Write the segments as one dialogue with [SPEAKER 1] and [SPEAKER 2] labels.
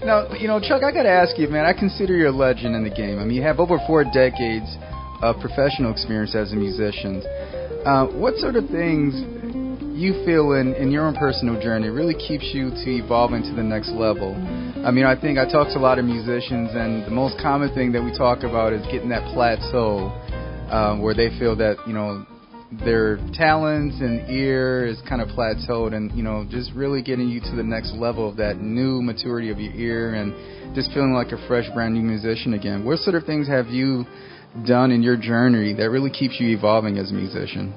[SPEAKER 1] Now, Chuck, I got to ask you, man, I consider you a legend in the game. I mean, you have over 4 decades of professional experience as a musician. What sort of things you feel in your own personal journey really keeps you to evolve into the next level? I mean, I think I talk to a lot of musicians, and the most common thing that we talk about is getting that plateau where they feel that, their talents and ear is kind of plateaued, and just really getting you to the next level of that new maturity of your ear and just feeling like a fresh, brand new musician again. What sort of things have you done in your journey that really keeps you evolving as a musician?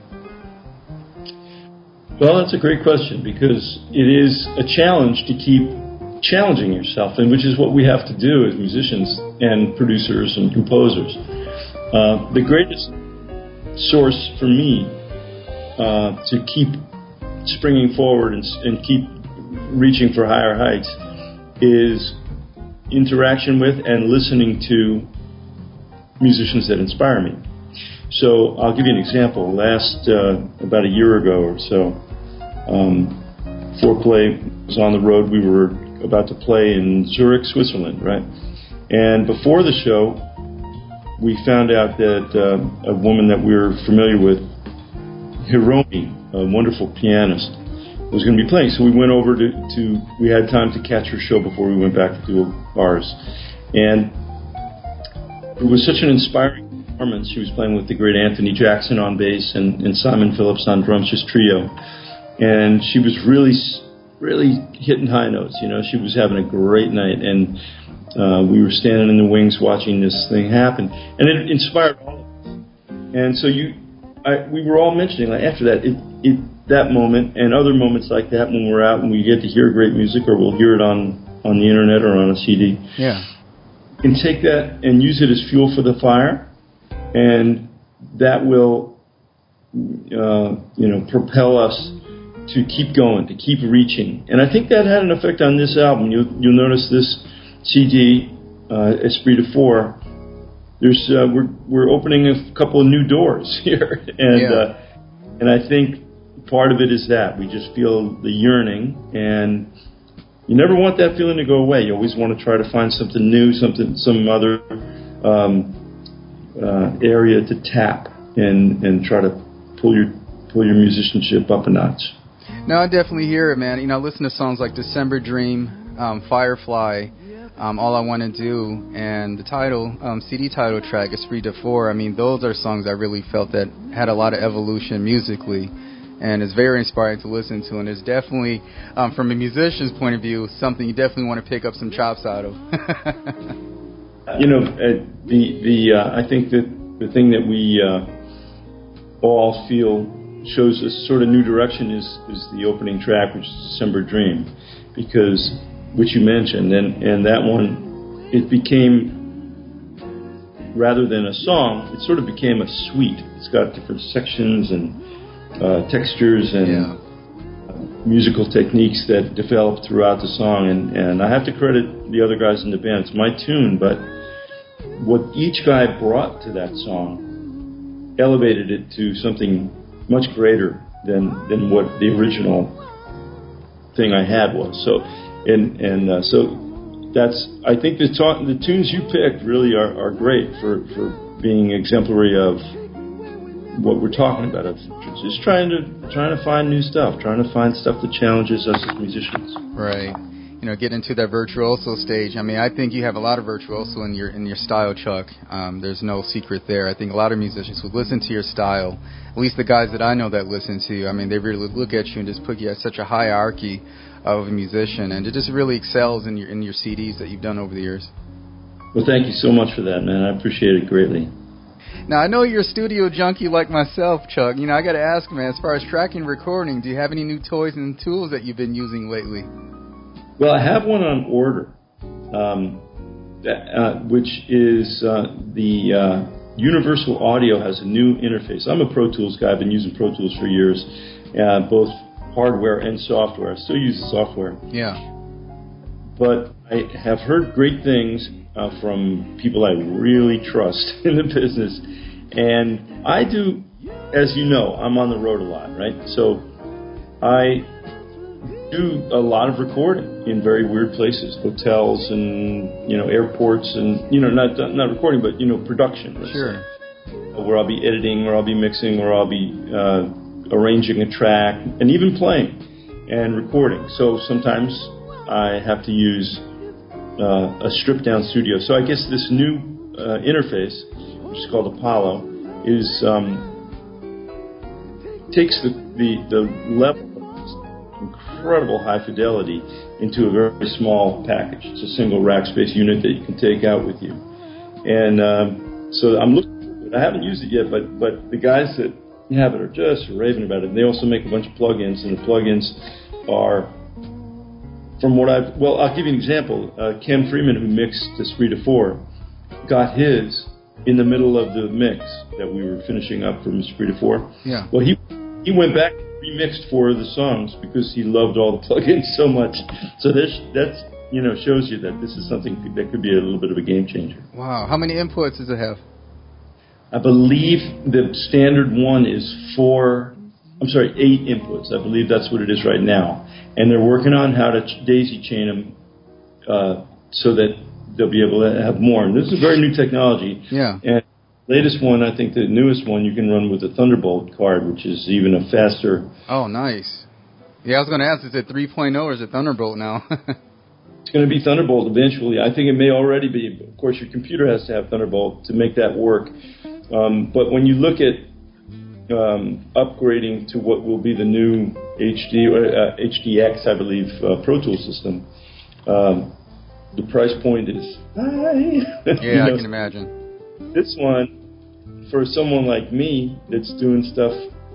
[SPEAKER 2] Well, that's a great question, because it is a challenge to keep challenging yourself, and which is what we have to do as musicians and producers and composers. The greatest source for me to keep springing forward and keep reaching for higher heights is interaction with and listening to musicians that inspire me. So I'll give you an example. About a year ago or so, Foreplay was on the road. We were about to play in Zurich, Switzerland, right? And before the show, we found out that a woman that we were familiar with, Hiromi, a wonderful pianist, was going to be playing. So we went over we had time to catch her show before we went back to do ours. And it was such an inspiring performance. She was playing with the great Anthony Jackson on bass and Simon Phillips on drums, just trio. And she was really, really hitting high notes. She was having a great night. And we were standing in the wings watching this thing happen, and it inspired all of us. And so we were all mentioning, like, after that, that moment and other moments like that when we're out and we get to hear great music, or we'll hear it on the internet or on a CD.
[SPEAKER 1] Yeah,
[SPEAKER 2] and take that and use it as fuel for the fire, and that will, propel us to keep going, to keep reaching. And I think that had an effect on this album. You'll notice this CD, Esprit de Four, we're opening a couple of new doors here, and I think part of it is that we just feel the yearning, and you never want that feeling to go away. You always want to try to find something new, some other area to tap and try to pull your musicianship up a notch.
[SPEAKER 1] No, I definitely hear it, man. I listen to songs like December Dream, Firefly, All I Want to Do, and the CD title track, Esprit de Four. I mean, those are songs I really felt that had a lot of evolution musically, and it's very inspiring to listen to. And it's definitely, from a musician's point of view, something you definitely want to pick up some chops out of.
[SPEAKER 2] I think that the thing that we all feel shows a sort of new direction is the opening track, which is December Dream, which you mentioned, and that one, it became, rather than a song, it sort of became a suite. It's got different sections and textures and musical techniques that developed throughout the song, and I have to credit the other guys in the band. It's my tune, but what each guy brought to that song elevated it to something much greater than what the original thing I had was. So that's, I think the tunes you picked really are great for being exemplary of what we're talking about, of just trying to find new stuff, trying to find stuff that challenges us as musicians.
[SPEAKER 1] Right. Get into that virtuoso stage. I mean, I think you have a lot of virtuoso in your style, Chuck. There's no secret there. I think a lot of musicians would listen to your style. At least the guys that I know that listen to you, I mean, they really look at you and just put you at such a hierarchy of a musician, and it just really excels in your CDs that you've done over the years.
[SPEAKER 2] Well, thank you so much for that, man. I appreciate it greatly.
[SPEAKER 1] Now, I know you're a studio junkie like myself, Chuck. I got to ask, man, as far as tracking and recording, do you have any new toys and tools that you've been using lately?
[SPEAKER 2] Well, I have one on order, which is the Universal Audio has a new interface. I'm a Pro Tools guy. I've been using Pro Tools for years, both hardware and software. I still use the software.
[SPEAKER 1] Yeah.
[SPEAKER 2] But I have heard great things from people I really trust in the business. And I do, as you know, I'm on the road a lot, right? So I do a lot of recording in very weird places, hotels and airports, and not recording, but production.
[SPEAKER 1] Sure.
[SPEAKER 2] Where I'll be editing, or I'll be mixing, or I'll be arranging a track, and even playing and recording. So sometimes I have to use a stripped down studio. So I guess this new interface, which is called Apollo, is takes the level of incredible high fidelity into a very small package. It's a single rack space unit that you can take out with you. And so I'm looking for it. I haven't used it yet, but the guys that have it are just raving about it. And they also make a bunch of plugins, and the plugins are, from what I'll give you an example. Ken Freeman, who mixed Esprit de Four, got his in the middle of the mix that we were finishing up from Esprit de Four.
[SPEAKER 1] Yeah.
[SPEAKER 2] Well, he went back and remixed 4 of the songs because he loved all the plugins so much. So that's shows you that this is something that could be a little bit of a game changer.
[SPEAKER 1] Wow. How many inputs does it have?
[SPEAKER 2] I believe the standard one is 8 inputs. I believe that's what it is right now. And they're working on how to daisy chain them so that they'll be able to have more. And this is very new technology.
[SPEAKER 1] Yeah.
[SPEAKER 2] And the latest one, I think the newest one, you can run with a Thunderbolt card, which is even a faster.
[SPEAKER 1] Oh, nice. Yeah, I was going to ask, is it 3.0 or is it Thunderbolt now?
[SPEAKER 2] It's going to be Thunderbolt eventually. I think it may already be. Of course, your computer has to have Thunderbolt to make that work. But when you look at upgrading to what will be the new HD or HDX, I believe, Pro Tools system, the price point is high.
[SPEAKER 1] Yeah, I can imagine.
[SPEAKER 2] This one, for someone like me that's doing stuff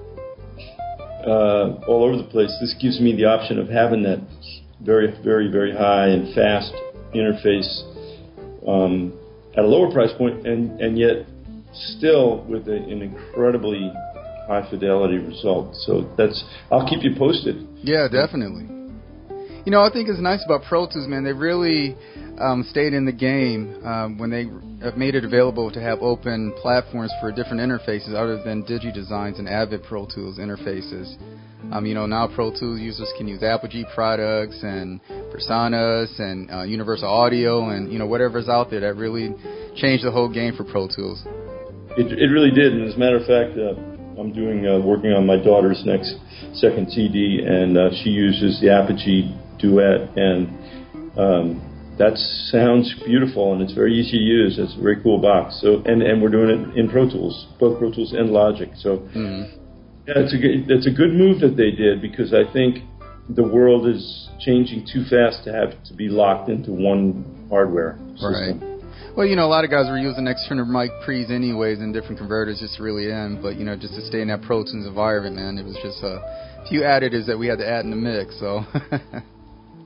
[SPEAKER 2] all over the place, this gives me the option of having that very, very, very high and fast interface at a lower price point, and yet still with an incredibly high fidelity result. So I'll keep you posted.
[SPEAKER 1] Yeah, definitely. I think it's nice about Pro Tools, man. They really stayed in the game when they have made it available to have open platforms for different interfaces other than DigiDesign's and Avid Pro Tools interfaces. Now Pro Tools users can use Apogee products and Personas and Universal Audio and, whatever's out there. That really changed the whole game for Pro Tools.
[SPEAKER 2] It really did. And as a matter of fact, I'm working on my daughter's next second CD, and she uses the Apogee Duet, and that sounds beautiful, and it's very easy to use. It's a very cool box. So, and we're doing it in Pro Tools, both Pro Tools and Logic. So, yeah, it's a good move that they did, because I think the world is changing too fast to have to be locked into one hardware system.
[SPEAKER 1] Right. Well, a lot of guys were using external mic pre's anyways and different converters just really in, but, just to stay in that Pro Tools environment, man, it was just a few additives that we had to add in the mix, so.